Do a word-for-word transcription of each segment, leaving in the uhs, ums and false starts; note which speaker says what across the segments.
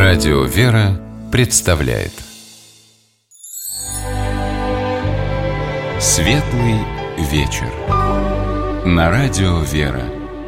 Speaker 1: Радио «Вера» представляет Светлый вечер на Радио «Вера».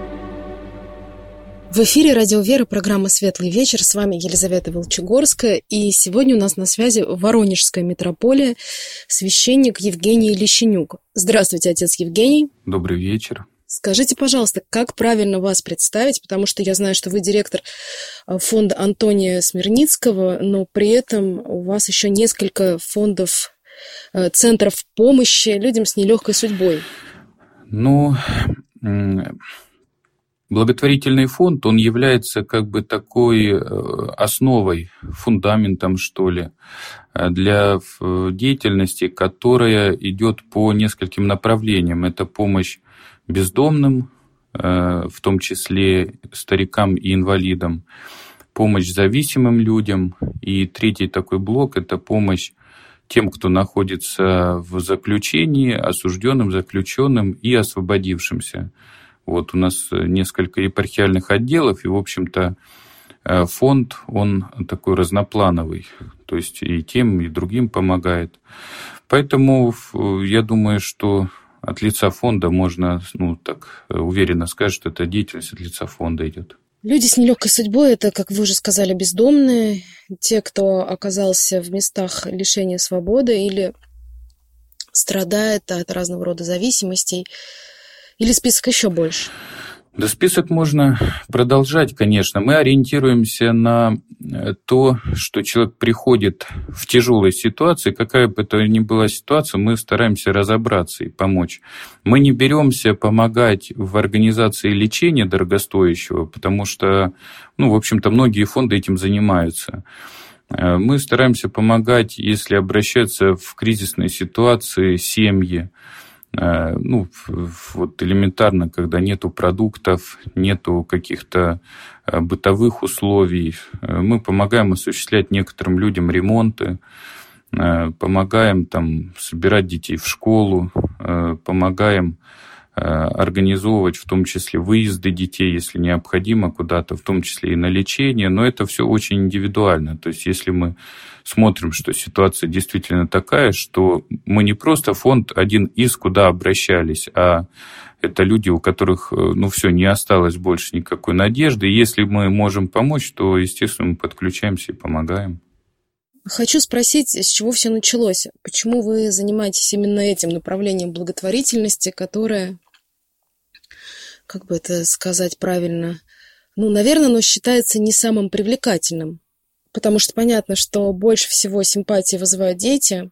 Speaker 2: В эфире Радио «Вера», программа «Светлый вечер». С вами Елизавета Волчегорская. И сегодня у нас на связи Воронежская митрополия, священник Евгений Лещенюк. Здравствуйте, отец Евгений.
Speaker 3: Добрый вечер.
Speaker 2: Скажите, пожалуйста, как правильно вас представить, потому что я знаю, что вы директор фонда Антония Смирницкого, но при этом у вас еще несколько фондов, центров помощи людям с нелегкой судьбой.
Speaker 3: Ну, благотворительный фонд, он является как бы такой основой, фундаментом, что ли, для деятельности, которая идет по нескольким направлениям. Это помощь бездомным, в том числе старикам и инвалидам, помощь зависимым людям. И третий такой блок – это помощь тем, кто находится в заключении, осужденным, заключенным и освободившимся. Вот у нас несколько епархиальных отделов, и, в общем-то, фонд, он такой разноплановый, то есть и тем, и другим помогает. Поэтому я думаю, что от лица фонда можно, ну, так уверенно сказать, что эта деятельность от лица фонда идет.
Speaker 2: Люди с нелегкой судьбой – это, как вы уже сказали, бездомные, те, кто оказался в местах лишения свободы или страдает от разного рода зависимостей, или список еще больше?
Speaker 3: Да, список можно продолжать, конечно. Мы ориентируемся на то, что человек приходит в тяжелой ситуации, какая бы то ни была ситуация, мы стараемся разобраться и помочь. Мы не беремся помогать в организации лечения дорогостоящего, потому что, ну, в общем-то, многие фонды этим занимаются. Мы стараемся помогать, если обращаются в кризисные ситуации семьи. Ну, вот элементарно, когда нету продуктов, нету каких-то бытовых условий. Мы помогаем осуществлять некоторым людям ремонты, помогаем там собирать детей в школу, помогаем организовывать в том числе выезды детей, если необходимо, куда-то, в том числе и на лечение, но это все очень индивидуально. То есть если мы смотрим, что ситуация действительно такая, что мы не просто фонд один из, куда обращались, а это люди, у которых, ну, все, не осталось больше никакой надежды. И если мы можем помочь, то, естественно, мы подключаемся и помогаем.
Speaker 2: Хочу спросить, с чего все началось? Почему вы занимаетесь именно этим направлением благотворительности, которое, как бы это сказать правильно, ну, наверное, оно считается не самым привлекательным, потому что понятно, что больше всего симпатии вызывают дети,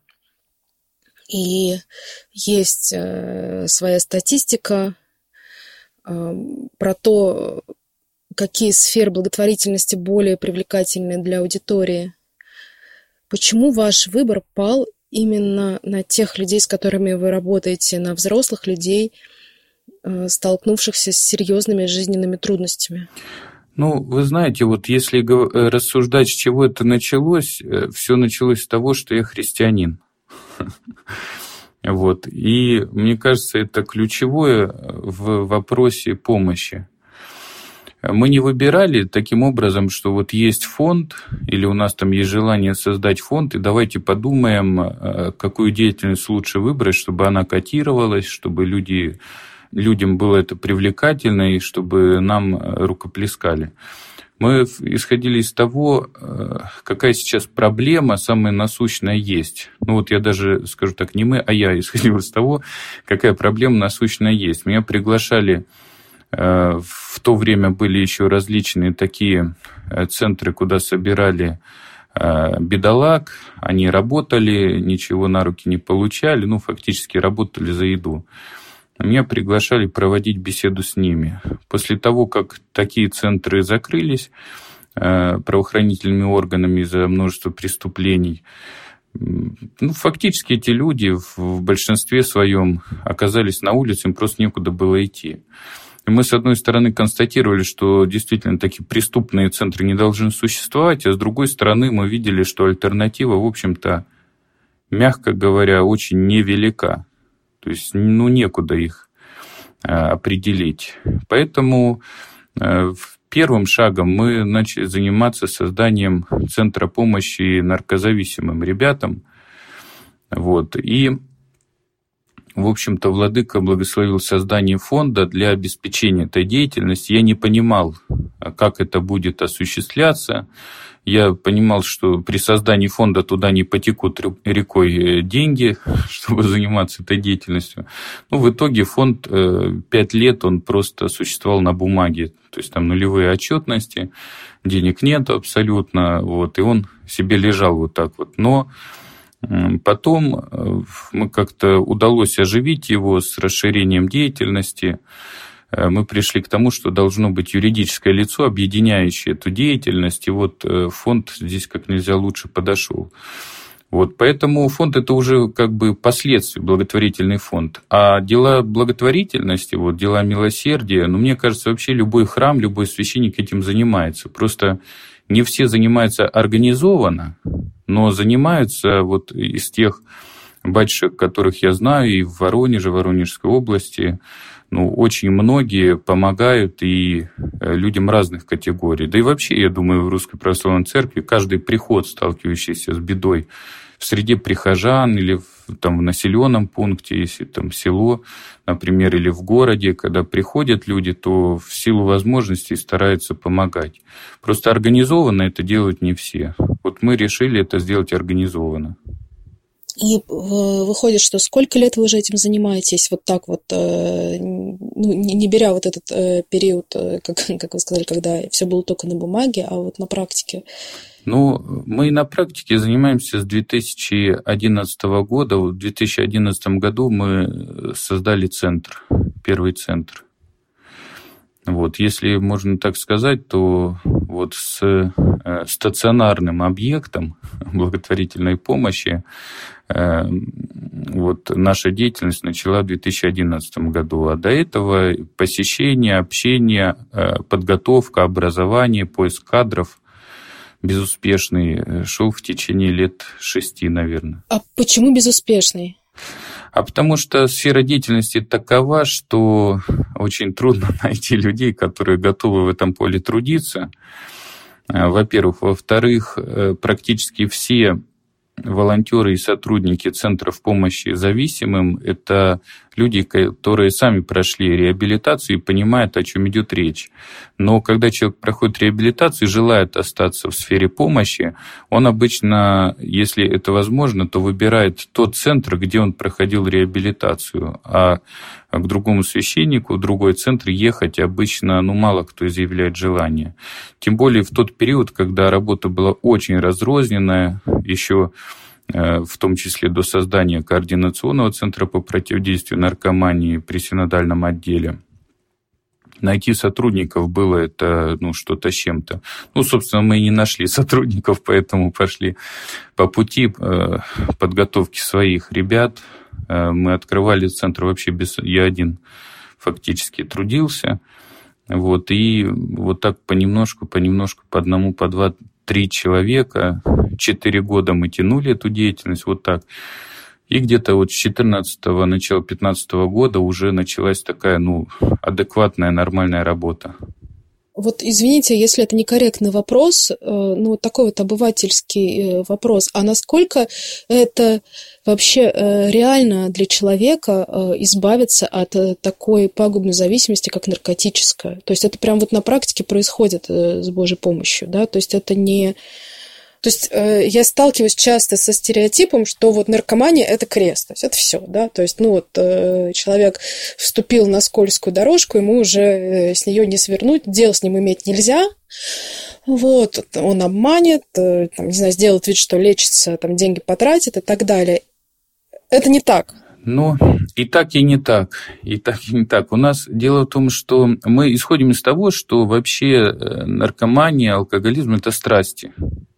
Speaker 2: и есть э, своя статистика э, про то, какие сферы благотворительности более привлекательны для аудитории. Почему ваш выбор пал именно на тех людей, с которыми вы работаете, на взрослых людей, столкнувшихся с серьезными жизненными трудностями?
Speaker 3: Ну, вы знаете, вот если рассуждать, с чего это началось, все началось с того, что я христианин. Вот. И мне кажется, это ключевое в вопросе помощи. Мы не выбирали таким образом, что вот есть фонд, или у нас там есть желание создать фонд, и давайте подумаем, какую деятельность лучше выбрать, чтобы она котировалась, чтобы люди, людям было это привлекательно, и чтобы нам рукоплескали. Мы исходили из того, какая сейчас проблема самая насущная есть. Ну вот я даже скажу так, не мы, а я исходил из того, какая проблема насущная есть. Меня приглашали. В то время были еще различные такие центры, куда собирали бедолаг. Они работали, ничего на руки не получали, ну, фактически работали за еду. Меня приглашали проводить беседу с ними. После того, как такие центры закрылись правоохранительными органами из-за множества преступлений, ну, фактически эти люди в большинстве своем оказались на улице, им просто некуда было идти. И мы, с одной стороны, констатировали, что действительно такие преступные центры не должны существовать, а с другой стороны, мы видели, что альтернатива, в общем-то, мягко говоря, очень невелика. То есть, ну, некуда их определить. Поэтому в первым шагом мы начали заниматься созданием центра помощи наркозависимым ребятам. Вот. И, в общем-то, владыка благословил создание фонда для обеспечения этой деятельности. Я не понимал, как это будет осуществляться. Я понимал, что при создании фонда туда не потекут рекой деньги, чтобы заниматься этой деятельностью. Ну, в итоге фонд пять лет он просто существовал на бумаге. То есть там нулевые отчетности, денег нет абсолютно. Вот, и он себе лежал вот так вот. Но потом мы как-то удалось оживить его с расширением деятельности. Мы пришли к тому, что должно быть юридическое лицо, объединяющее эту деятельность, и вот фонд здесь как нельзя лучше подошел. Вот, поэтому фонд – это уже как бы последствия, благотворительный фонд. А дела благотворительности, вот, дела милосердия, ну, мне кажется, вообще любой храм, любой священник этим занимается. Просто не все занимаются организованно, но занимаются вот из тех батюшек, которых я знаю, и в Воронеже, Воронежской области, ну, очень многие помогают и людям разных категорий. Да и вообще, я думаю, в Русской Православной Церкви каждый приход, сталкивающийся с бедой в среде прихожан или в, там, в населенном пункте, если там село, например, или в городе, когда приходят люди, то в силу возможностей стараются помогать. Просто организованно это делают не все. Вот мы решили это сделать организованно.
Speaker 2: И выходит, что сколько лет вы уже этим занимаетесь, вот так вот, ну, не беря вот этот период, как, как вы сказали, когда все было только на бумаге, а вот на практике?
Speaker 3: Ну, мы на практике занимаемся с две тысячи одиннадцатого года. В две тысячи одиннадцатом году мы создали центр, первый центр. Вот, если можно так сказать, то вот с стационарным объектом благотворительной помощи вот наша деятельность начала в две тысячи одиннадцатом году. А до этого посещение, общение, подготовка, образование, поиск кадров безуспешный шел в течение лет шести, наверное.
Speaker 2: А почему безуспешный?
Speaker 3: А потому что сфера деятельности такова, что очень трудно найти людей, которые готовы в этом поле трудиться. Во-первых. Во-вторых, практически все волонтеры и сотрудники центров помощи зависимым – это люди, которые сами прошли реабилитацию и понимают, о чем идет речь. Но когда человек проходит реабилитацию и желает остаться в сфере помощи, он обычно, если это возможно, то выбирает тот центр, где он проходил реабилитацию. А к другому священнику, в другой центр ехать обычно, ну, мало кто изъявляет желание. Тем более в тот период, когда работа была очень разрозненная, еще в том числе до создания координационного центра по противодействию наркомании при синодальном отделе. Найти сотрудников было это, ну, что-то с чем-то. Ну, собственно, мы и не нашли сотрудников, поэтому пошли по пути подготовки своих ребят. Мы открывали центр вообще без... Я один фактически трудился. Вот, и вот так понемножку, понемножку, по одному, по два, три человека. Четыре года мы тянули эту деятельность вот так. И где-то вот с четырнадцатого, начала пятнадцатого года уже началась такая, ну, адекватная, нормальная работа.
Speaker 2: Вот извините, если это некорректный вопрос, ну, вот такой вот обывательский вопрос, а насколько это вообще реально для человека избавиться от такой пагубной зависимости, как наркотическая? То есть это прям вот на практике происходит с Божьей помощью, да? То есть это не... То есть э, я сталкиваюсь часто со стереотипом, что вот наркомания – это крест, то есть это все, да, то есть, ну вот э, человек вступил на скользкую дорожку, ему уже э, с нее не свернуть, дел с ним иметь нельзя, вот, он обманет, э, там, не знаю, сделает вид, что лечится, там, деньги потратит и так далее. Это не так.
Speaker 3: Ну, и так, и не так, и так, и не так. У нас дело в том, что мы исходим из того, что вообще наркомания, алкоголизм – это страсти.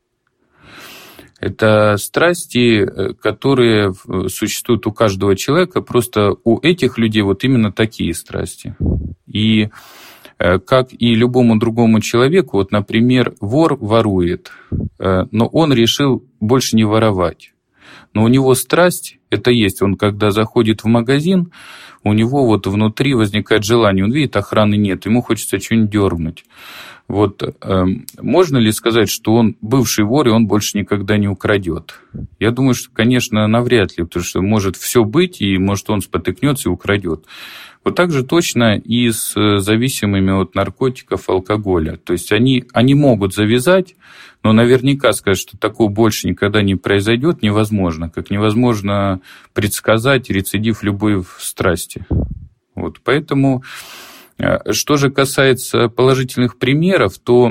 Speaker 3: Это страсти, которые существуют у каждого человека, просто у этих людей вот именно такие страсти. И как и любому другому человеку, вот, например, вор ворует, но он решил больше не воровать. Но у него страсть это есть. Он, когда заходит в магазин, у него вот внутри возникает желание. Он видит, охраны нет, ему хочется что-нибудь дернуть. Вот э, можно ли сказать, что он бывший вор, и он больше никогда не украдет? Я думаю, что, конечно, навряд ли, потому что может все быть, и может он спотыкнется и украдет. Вот так же точно и с зависимыми от наркотиков, алкоголя. То есть они, они могут завязать, но наверняка сказать, что такого больше никогда не произойдет, невозможно. Как невозможно предсказать рецидив любой страсти. Вот, поэтому... Что же касается положительных примеров, то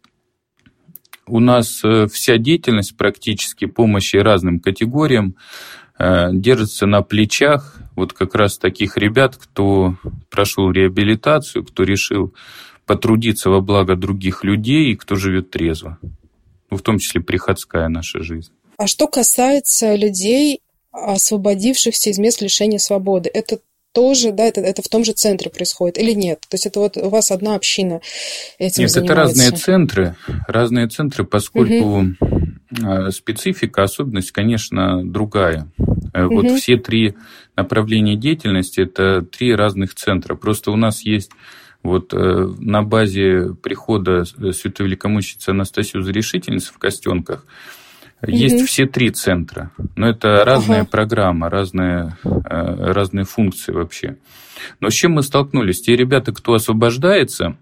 Speaker 3: у нас вся деятельность практически помощи разным категориям держится на плечах вот как раз таких ребят, кто прошел реабилитацию, кто решил потрудиться во благо других людей и кто живет трезво. Ну, в том числе приходская наша жизнь.
Speaker 2: А что касается людей, освободившихся из мест лишения свободы, это тоже, да, это, это в том же центре происходит или нет? То есть это вот у вас одна община этим
Speaker 3: нет,
Speaker 2: занимается? Нет, это
Speaker 3: разные центры, разные центры, поскольку угу. специфика, особенность, конечно, другая. Угу. Вот все три направления деятельности – это три разных центра. Просто у нас есть вот на базе прихода святой великомученицы Анастасии Зарешительницы в Костенках есть mm-hmm. все три центра, но это разная uh-huh. программа, разные, разные функции вообще. Но с чем мы столкнулись? Те ребята, кто освобождается,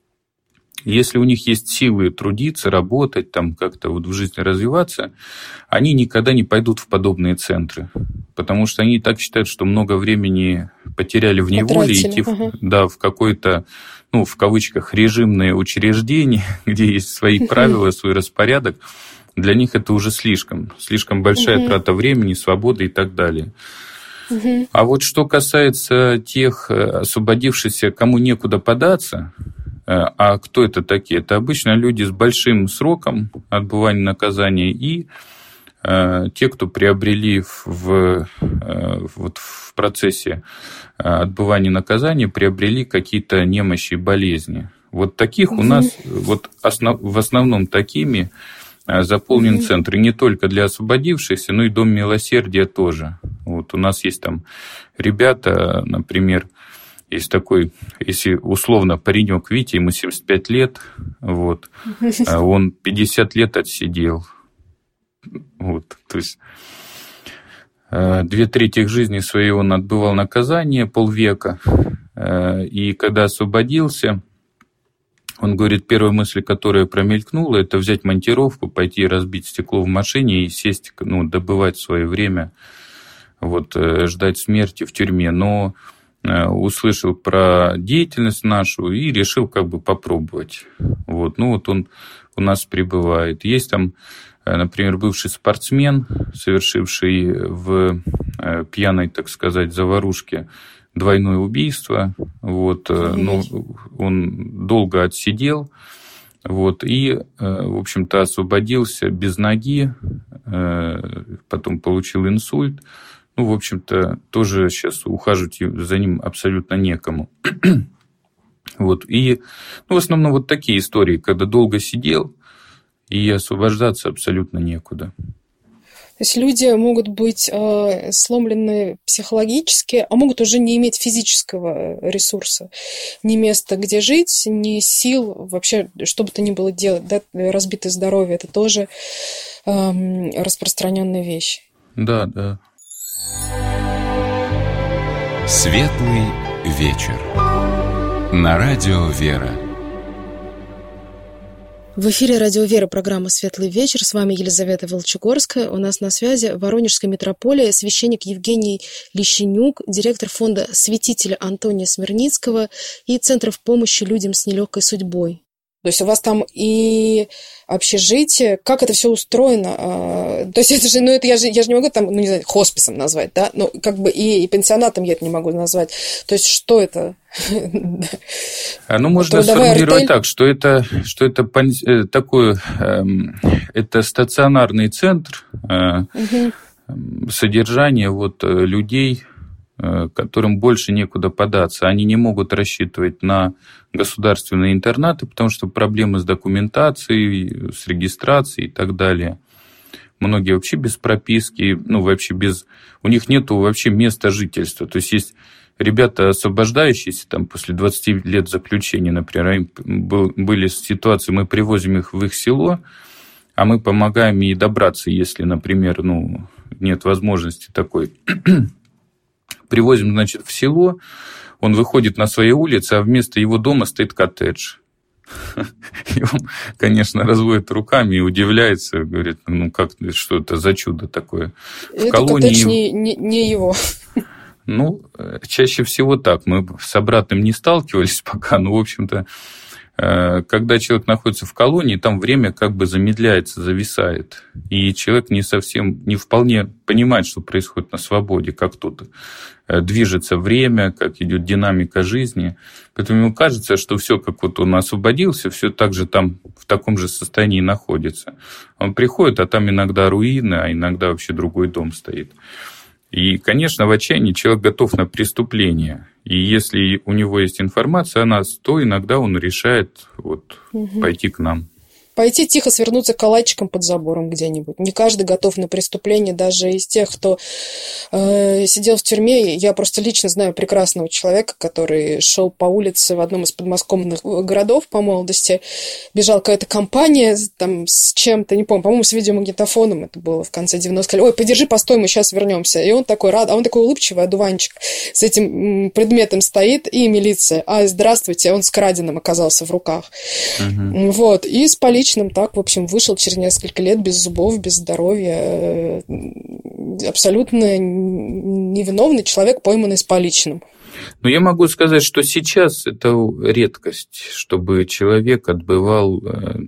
Speaker 3: если у них есть силы трудиться, работать, там как-то вот в жизни развиваться, они никогда не пойдут в подобные центры, потому что они так считают, что много времени потеряли в неволе, идти uh-huh. в, да, в какое-то, ну, в кавычках, режимное учреждение, где есть свои правила, uh-huh. свой распорядок. Для них это уже слишком. Слишком большая uh-huh. трата времени, свободы и так далее. Uh-huh. А вот что касается тех освободившихся, кому некуда податься, а кто это такие? Это обычно люди с большим сроком отбывания наказания и э, те, кто приобрели в, э, вот в процессе отбывания наказания, приобрели какие-то немощи и болезни. Вот таких uh-huh. у нас вот основ, в основном такими заполнен mm-hmm. центр. И не только для освободившихся, но и Дом милосердия тоже. Вот у нас есть там ребята, например, есть такой, если условно паренек Витя, ему семьдесят пять лет, вот, mm-hmm. он пятьдесят лет отсидел. Вот, то есть две трети жизни своей он отбывал наказание, полвека, и когда освободился, он говорит, первая мысль, которая промелькнула, это взять монтировку, пойти разбить стекло в машине и сесть, ну, добывать свое время, вот, ждать смерти в тюрьме. Но услышал про деятельность нашу и решил как бы попробовать. Вот, ну, вот он у нас пребывает. Есть там, например, бывший спортсмен, совершивший в пьяной, так сказать, заварушке двойное убийство, вот, ну, он долго отсидел, вот, и, в общем-то, освободился без ноги, потом получил инсульт, ну, в общем-то, тоже сейчас ухаживать за ним абсолютно некому. Вот, и, ну, в основном вот такие истории, когда долго сидел, и освобождаться абсолютно некуда.
Speaker 2: То есть люди могут быть э, сломлены психологически, а могут уже не иметь физического ресурса. Ни места, где жить, ни сил, вообще, что бы то ни было делать. Да? Разбитое здоровье – это тоже э, распространенная вещь.
Speaker 3: Да, да.
Speaker 1: Светлый вечер. На радио «Вера».
Speaker 2: В эфире «Радио Вера», программа «Светлый вечер». С вами Елизавета Волчегорская. У нас на связи Воронежская митрополия, священник Евгений Лещенюк, директор фонда святителя Антония Смирницкого и Центров помощи людям с нелегкой судьбой. То есть у вас там и общежитие, как это все устроено? То есть это же, ну это я же, я же не могу там, ну не знаю, хосписом назвать, да? Ну как бы и, и пенсионатом я это не могу назвать. То есть что это?
Speaker 3: Ну можно сформулировать так, что это, что это такой, это стационарный центр содержания вот людей, которым больше некуда податься. Они не могут рассчитывать на государственные интернаты, потому что проблемы с документацией, с регистрацией и так далее. Многие вообще без прописки, ну, вообще без... У них нету вообще места жительства. То есть есть ребята, освобождающиеся там, после двадцати лет заключения, например, был, были ситуации, мы привозим их в их село, а мы помогаем ей добраться, если, например, ну, нет возможности такой. Привозим, значит, в село, он выходит на своей улице, а вместо его дома стоит коттедж. И он, конечно, разводит руками и удивляется, говорит, ну как, что это за чудо такое. В
Speaker 2: это
Speaker 3: колонии...
Speaker 2: коттедж не, не, не его.
Speaker 3: Ну, чаще всего так. Мы с обратным не сталкивались пока, но, в общем-то, когда человек находится в колонии, там время как бы замедляется, зависает. И человек не совсем, не вполне понимает, что происходит на свободе, как тут движется время, как идет динамика жизни. Поэтому ему кажется, что все, как вот он освободился, все так же там в таком же состоянии находится. Он приходит, а там иногда руины, а иногда вообще другой дом стоит. И, конечно, в отчаянии человек готов на преступление. И если у него есть информация о нас, то иногда он решает вот, угу. пойти к нам.
Speaker 2: Пойти тихо свернуться калачиком под забором где-нибудь. Не каждый готов на преступление, даже из тех, кто э, сидел в тюрьме. Я просто лично знаю прекрасного человека, который шел по улице в одном из подмосковных городов по молодости. Бежала какая-то компания там, с чем-то, не помню, по-моему, с видеомагнитофоном. Это было в конце девяностых. Ой, подержи, постой, мы сейчас вернемся. И он такой рад, а он такой улыбчивый, одуванчик, с этим предметом стоит, и милиция. А, здравствуйте, он с краденым оказался в руках. Угу. Вот, и с полицией так, в общем, вышел через несколько лет без зубов, без здоровья. Абсолютно невиновный человек, пойманный с поличным.
Speaker 3: Но я могу сказать, что сейчас это редкость, чтобы человек отбывал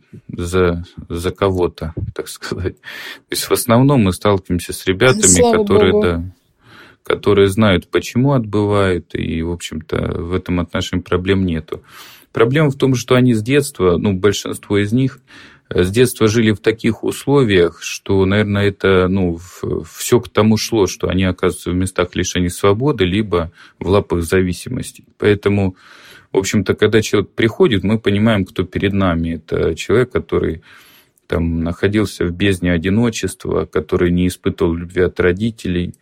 Speaker 3: за, за кого-то, так сказать. То есть в основном мы сталкиваемся с ребятами, Слава которые, да, которые знают, почему отбывают, и, в общем-то, в этом отношении проблем нету. Проблема в том, что они с детства, ну, большинство из них с детства жили в таких условиях, что, наверное, это, ну, все к тому шло, что они оказываются в местах лишения свободы, либо в лапах зависимости. Поэтому, в общем-то, когда человек приходит, мы понимаем, кто перед нами. Это человек, который там находился в бездне одиночества, который не испытывал любви от родителей.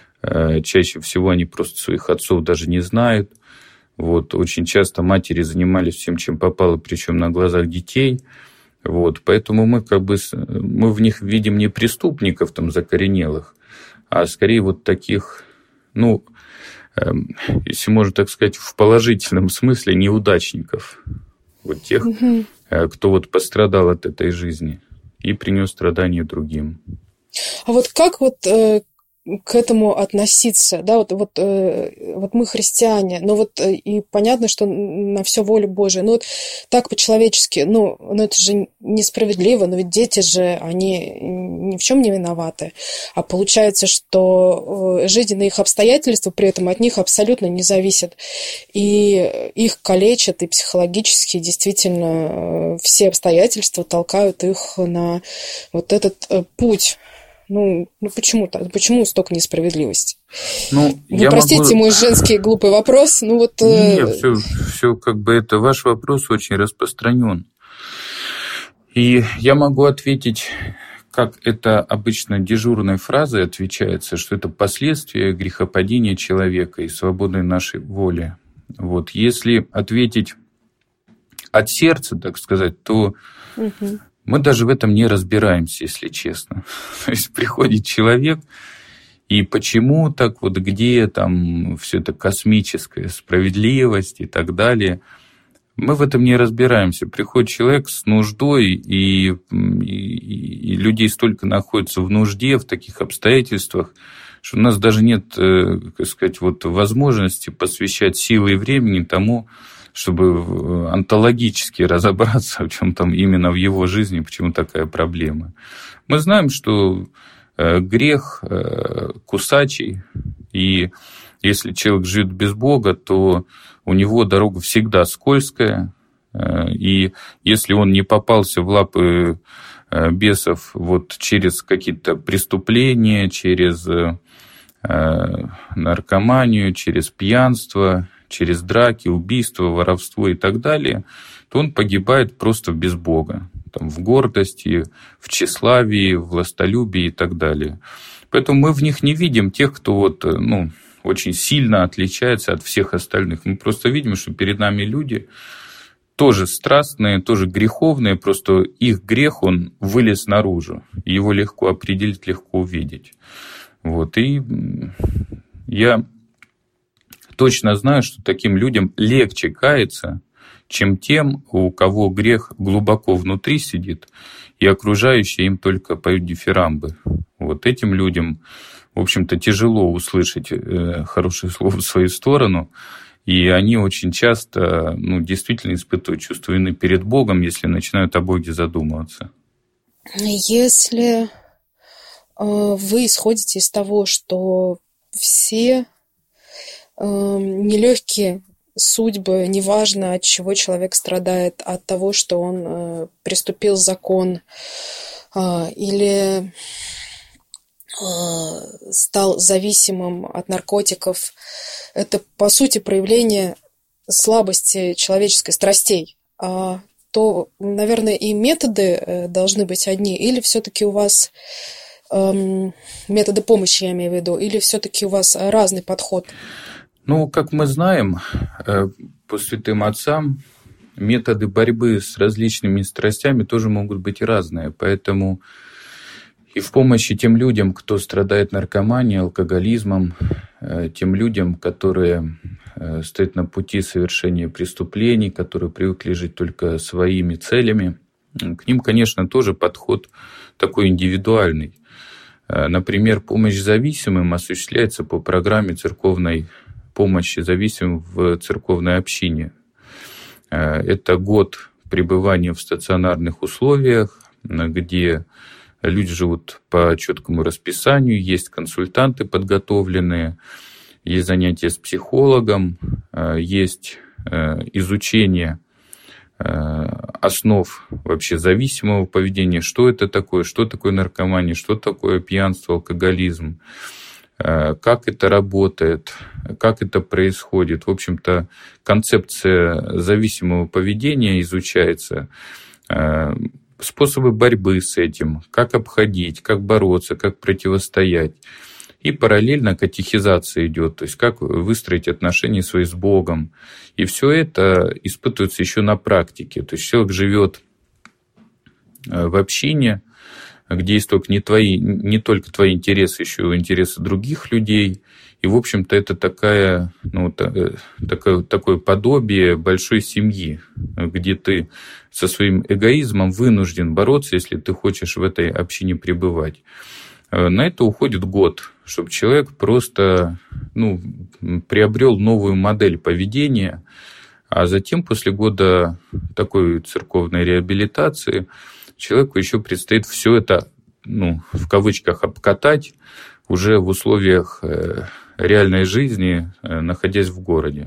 Speaker 3: Чаще всего они просто своих отцов даже не знают. Вот, очень часто матери занимались всем, чем попало, причем на глазах детей. Вот, поэтому мы, как бы, мы в них видим не преступников там, закоренелых, а скорее вот таких, ну, э, если можно так сказать, в положительном смысле неудачников. Вот тех, угу. э, кто вот пострадал от этой жизни и принес страдания другим.
Speaker 2: А вот как вот... Э... к этому относиться, да, вот, вот, э, вот мы христиане, но вот э, и понятно, что на все воля Божия, но вот так по-человечески, ну, ну это же несправедливо, но ведь дети же, они ни в чем не виноваты, а получается, что э, жизненные их обстоятельства при этом от них абсолютно не зависят, и их калечат, и психологически действительно э, все обстоятельства толкают их на вот этот э, путь. Ну, ну почему так? Почему столько несправедливости?
Speaker 3: Ну,
Speaker 2: Вы простите могу... мой женский глупый вопрос. Ну, вот,
Speaker 3: Нет, э... все, все как бы это ваш вопрос очень распространен. И я могу ответить, как это обычно дежурной фразой отвечается, что это последствия грехопадения человека и свободной нашей воли. Вот. Если ответить от сердца, так сказать, то... Угу. Мы даже в этом не разбираемся, если честно. То есть приходит человек, и почему так вот, где там все это космическая справедливость и так далее, мы в этом не разбираемся. Приходит человек с нуждой, и, и, и людей столько находится в нужде, в таких обстоятельствах, что у нас даже нет, так сказать, вот возможности посвящать силы и времени тому, чтобы онтологически разобраться, в чем там именно в его жизни, почему такая проблема. Мы знаем, что грех кусачий, и если человек живет без Бога, то у него дорога всегда скользкая, и если он не попался в лапы бесов вот через какие-то преступления, через наркоманию, через пьянство, через драки, убийства, воровство и так далее, то он погибает просто без Бога, там, в гордости, в тщеславии, в властолюбии и так далее. Поэтому мы в них не видим тех, кто вот, ну, очень сильно отличается от всех остальных. Мы просто видим, что перед нами люди тоже страстные, тоже греховные, просто их грех, он вылез наружу. Его легко определить, легко увидеть. Вот. И я точно знаю, что таким людям легче каяться, чем тем, у кого грех глубоко внутри сидит, и окружающие им только поют дифирамбы. Вот этим людям, в общем-то, тяжело услышать хорошее слово в свою сторону, и они очень часто, ну, действительно испытывают чувство вины перед Богом, если начинают о Боге задумываться.
Speaker 2: Если э, вы исходите из того, что все э, нелегкие судьбы, неважно, от чего человек страдает, от того, что он э, преступил закон э, или стал зависимым от наркотиков, это, по сути, проявление слабости человеческой, страстей, а то, наверное, и методы должны быть одни, или все-таки у вас эм, методы помощи, я имею в виду, или все-таки у вас разный подход?
Speaker 3: Ну, как мы знаем, по святым отцам методы борьбы с различными страстями тоже могут быть разные, поэтому и в помощи тем людям, кто страдает наркоманией, алкоголизмом, тем людям, которые стоят на пути совершения преступлений, которые привыкли жить только своими целями, к ним, конечно, тоже подход такой индивидуальный. Например, помощь зависимым осуществляется по программе церковной помощи зависимым в церковной общине. Это год пребывания в стационарных условиях, где люди живут по четкому расписанию, есть консультанты подготовленные, есть занятия с психологом, есть изучение основ вообще зависимого поведения, что это такое, что такое наркомания, что такое пьянство, алкоголизм, как это работает, как это происходит. В общем-то, концепция зависимого поведения изучается, способы борьбы с этим, как обходить, как бороться, как противостоять. И параллельно катехизация идет, то есть как выстроить отношения свои с Богом. И все это испытывается еще на практике. То есть человек живет в общине, где есть только не, твои, не только твои интересы, еще и интересы других людей. И, в общем-то, это такая, ну, такое, такое подобие большой семьи, где ты со своим эгоизмом вынужден бороться, если ты хочешь в этой общине пребывать. На это уходит год, чтобы человек просто, ну, приобрел новую модель поведения, а затем после года такой церковной реабилитации человеку еще предстоит все это, ну, в кавычках, обкатать уже в условиях реальной жизни, находясь в городе.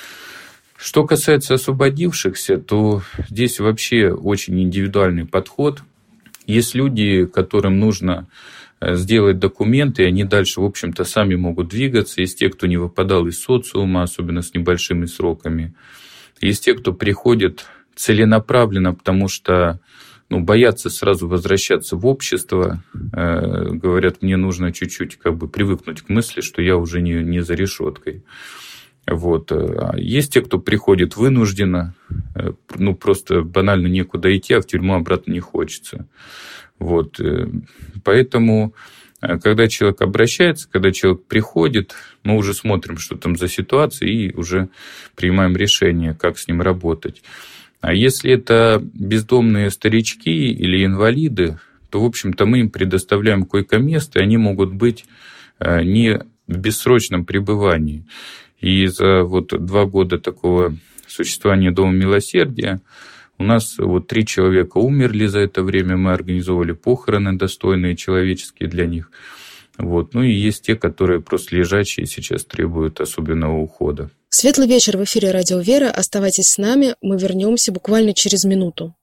Speaker 3: Что касается освободившихся, то здесь вообще очень индивидуальный подход. Есть люди, которым нужно сделать документы, и они дальше, в общем-то, сами могут двигаться. Есть те, кто не выпадал из социума, особенно с небольшими сроками. Есть те, кто приходит целенаправленно, потому что ну, боятся сразу возвращаться в общество. Э, говорят, мне нужно чуть-чуть как бы привыкнуть к мысли, что я уже не, не за решеткой. Вот. Есть те, кто приходит вынужденно, ну, просто банально некуда идти, а в тюрьму обратно не хочется. Вот. Поэтому, когда человек обращается, когда человек приходит, мы уже смотрим, что там за ситуация, и уже принимаем решение, как с ним работать. А если это бездомные старички или инвалиды, то, в общем-то, мы им предоставляем койко-место, и они могут быть не в бессрочном пребывании. И за вот два года такого существования Дома Милосердия у нас вот три человека умерли за это время, мы организовывали похороны достойные, человеческие для них. Вот. Ну и есть те, которые просто лежачие сейчас требуют особенного ухода.
Speaker 2: Светлый вечер в эфире Радио Вера. Оставайтесь с нами, мы вернемся буквально через минуту.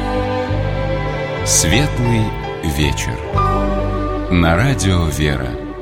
Speaker 1: Светлый вечер на Радио Вера.